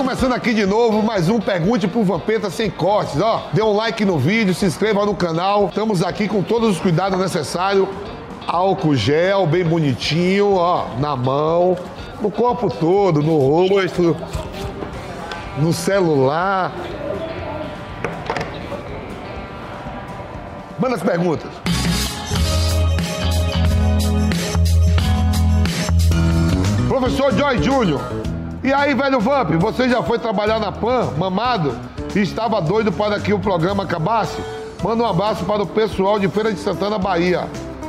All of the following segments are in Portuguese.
Começando aqui de novo, mais um Pergunte pro Vampeta sem cortes, ó. Dê um like no vídeo, se inscreva no canal. Estamos aqui com todos os cuidados necessários. Álcool gel, bem bonitinho, ó, na mão, no corpo todo, no rosto, no celular. Manda as perguntas. Professor Joy Júnior. E aí, velho Vamp, você já foi trabalhar na PAN, mamado, e estava doido para que o programa acabasse? Manda um abraço para o pessoal de Feira de Santana, Bahia.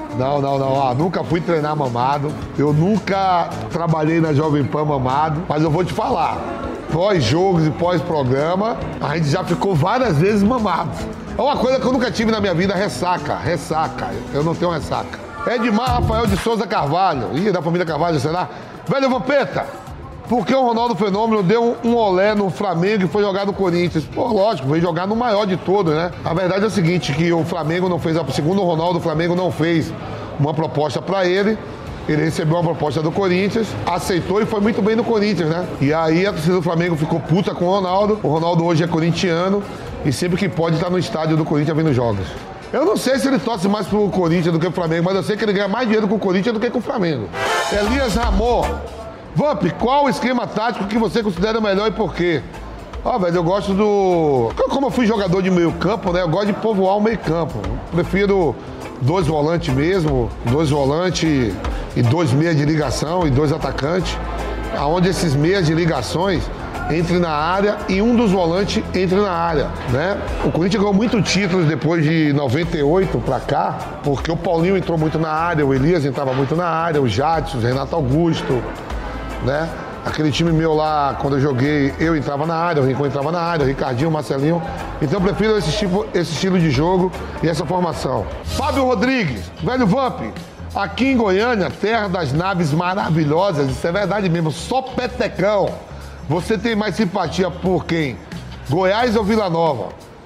Não, nunca fui treinar mamado. Eu nunca trabalhei na Jovem Pan mamado, mas eu vou te falar. Pós-jogos e pós-programa, a gente já ficou várias vezes mamado. É uma coisa que eu nunca tive na minha vida, ressaca. Eu não tenho ressaca. Edmar Rafael de Souza Carvalho. Ih, da família Carvalho, será? Velho Vampeta, por que o Ronaldo Fenômeno deu um olé no Flamengo e foi jogar no Corinthians? Pô, lógico, veio jogar no maior de todos, né? A verdade é o seguinte, que o Flamengo não fez, segundo o Ronaldo, o Flamengo não fez uma proposta pra ele. Ele recebeu uma proposta do Corinthians, aceitou e foi muito bem no Corinthians, né? E aí a torcida do Flamengo ficou puta com o Ronaldo. O Ronaldo hoje é corintiano e sempre que pode estar no estádio do Corinthians vendo jogos. Eu não sei se ele torce mais pro Corinthians do que pro Flamengo, mas eu sei que ele ganha mais dinheiro com o Corinthians do que com o Flamengo. Elias Ramon. Vamp, qual o esquema tático que você considera melhor e por quê? Velho, eu gosto do... Como eu fui jogador de meio campo, né? Eu gosto de povoar o meio campo. Prefiro 2 volantes mesmo, 2 volantes e 2 meias de ligação e 2 atacantes, aonde esses meias de ligações entre na área e um dos volantes entre na área, né? O Corinthians ganhou muitos títulos depois de 98 pra cá, porque o Paulinho entrou muito na área, o Elias entrava muito na área, o Jadson, o Renato Augusto, né? Aquele time meu lá, quando eu joguei, eu entrava na área, o Rincon entrava na área, o Ricardinho, o Marcelinho. Então eu prefiro esse estilo de jogo e essa formação. Fábio Rodrigues, velho Vamp, aqui em Goiânia, terra das naves maravilhosas, isso é verdade mesmo, só petecão. Você tem mais simpatia por quem? Goiás ou Vila Nova?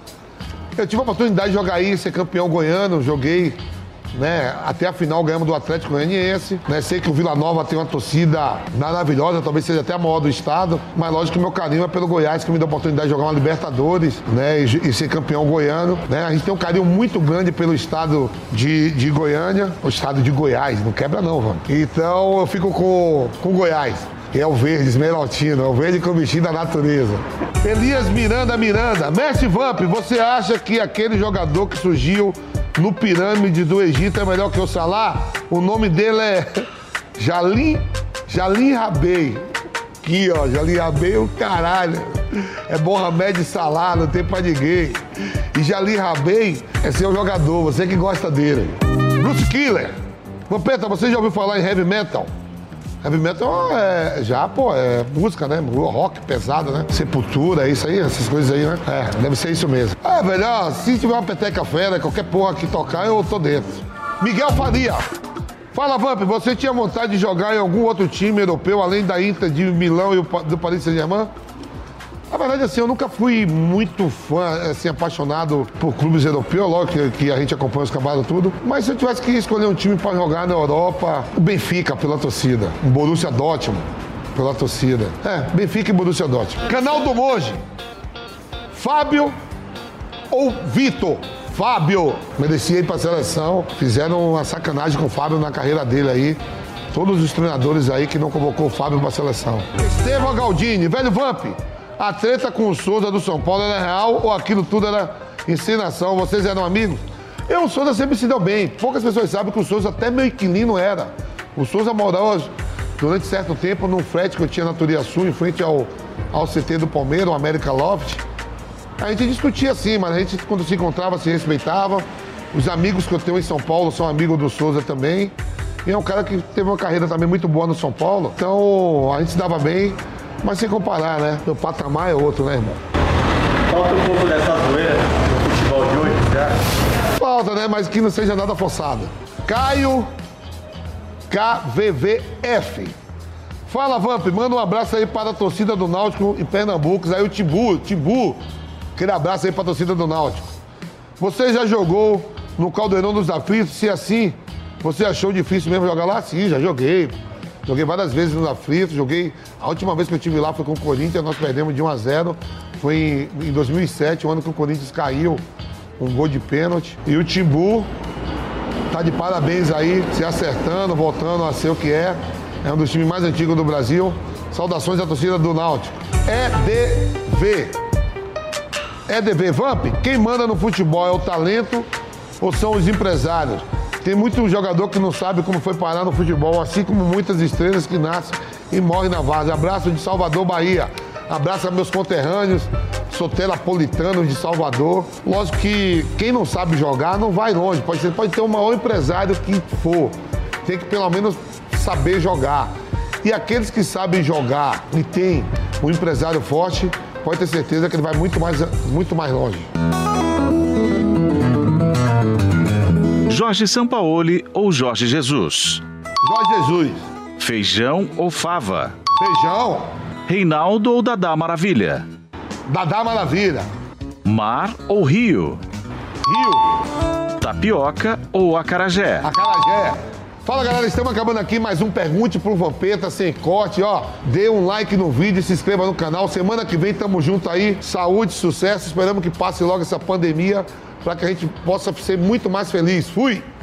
Eu tive a oportunidade de jogar aí, ser campeão goiano, joguei, né? Até a final ganhamos do Atlético Goianiense, né? Sei que o Vila Nova tem uma torcida maravilhosa, talvez seja até a maior do estado, mas lógico que o meu carinho é pelo Goiás, que me deu a oportunidade de jogar uma Libertadores, né? E ser campeão goiano, né? A gente tem um carinho muito grande pelo estado de Goiânia, o estado de Goiás, não quebra não, mano. Então eu fico com Goiás. É o verde, esmeraldino, é o verde com o bichinho da natureza. Elias Miranda. Mestre Vamp, você acha que aquele jogador que surgiu no Pirâmide do Egito é melhor que o Salah? O nome dele é Jalin Rabei. Aqui, ó, Jalin Rabei, o caralho. É Mohamed Salah, não tem pra ninguém. E Jalin Rabei é seu jogador, você que gosta dele. Bruce Killer. Vampeta, você já ouviu falar em heavy metal? Heavy metal é música, né? Rock pesado, né? Sepultura, isso aí, essas coisas aí, né? Deve ser isso mesmo. Velho, se tiver uma peteca fera, qualquer porra que tocar, eu tô dentro. Miguel Faria. Fala, Vamp, você tinha vontade de jogar em algum outro time europeu, além da Inter de Milão e do Paris Saint-Germain? Na verdade, assim, eu nunca fui muito fã, assim, apaixonado por clubes europeus, lógico que a gente acompanha os campeonatos tudo, mas se eu tivesse que escolher um time para jogar na Europa, o Benfica pela torcida, o Borussia Dortmund pela torcida. Benfica e Borussia Dortmund. Canal do Monge. Fábio ou Vitor? Fábio. Merecia ir para a seleção, fizeram uma sacanagem com o Fábio na carreira dele aí. Todos os treinadores aí que não convocou o Fábio para a seleção. Estevam Galdini, velho Vamp. A treta com o Souza do São Paulo era real ou aquilo tudo era encenação? Vocês eram amigos? O Souza sempre se deu bem. Poucas pessoas sabem que o Souza até meu inquilino era. O Souza morou durante certo tempo num flat que eu tinha na Turiaçu, em frente ao CT do Palmeiras, o América Loft. A gente discutia assim, mas a gente quando se encontrava se respeitava. Os amigos que eu tenho em São Paulo são amigos do Souza também. E é um cara que teve uma carreira também muito boa no São Paulo. Então a gente se dava bem. Mas sem comparar, né? Meu patamar é outro, né, irmão? Falta um pouco dessa zoeira no futebol de hoje, você acha? Falta, né? Mas que não seja nada forçado. Caio KVVF. Fala, Vamp, manda um abraço aí para a torcida do Náutico em Pernambuco. Aí o Timbu, aquele abraço aí para a torcida do Náutico. Você já jogou no Caldeirão dos Aflitos? Se assim, você achou difícil mesmo jogar lá? Sim, já joguei. Joguei várias vezes nos aflitos, a última vez que eu estive lá foi com o Corinthians, nós perdemos de 1-0. Foi em 2007, o ano que o Corinthians caiu, um gol de pênalti. E o Timbu tá de parabéns aí, se acertando, voltando a ser o que é. É um dos times mais antigos do Brasil. Saudações à torcida do Náutico. EDV Vamp, quem manda no futebol é o talento ou são os empresários? Tem muito jogador que não sabe como foi parar no futebol, assim como muitas estrelas que nascem e morrem na várzea. Abraço de Salvador, Bahia. Abraço a meus conterrâneos, soterapolitanos de Salvador. Lógico que quem não sabe jogar não vai longe. Pode ter o maior empresário que for. Tem que pelo menos saber jogar. E aqueles que sabem jogar e tem um empresário forte, pode ter certeza que ele vai muito mais longe. Jorge Sampaoli ou Jorge Jesus? Jorge Jesus. Feijão ou fava? Feijão. Reinaldo ou Dadá Maravilha? Dadá Maravilha. Mar ou rio? Rio. Tapioca ou acarajé? Acarajé. Fala, galera, estamos acabando aqui mais um Pergunte pro Vampeta sem corte, ó. Dê um like no vídeo e se inscreva no canal. Semana que vem tamo junto aí. Saúde, sucesso. Esperamos que passe logo essa pandemia para que a gente possa ser muito mais feliz. Fui!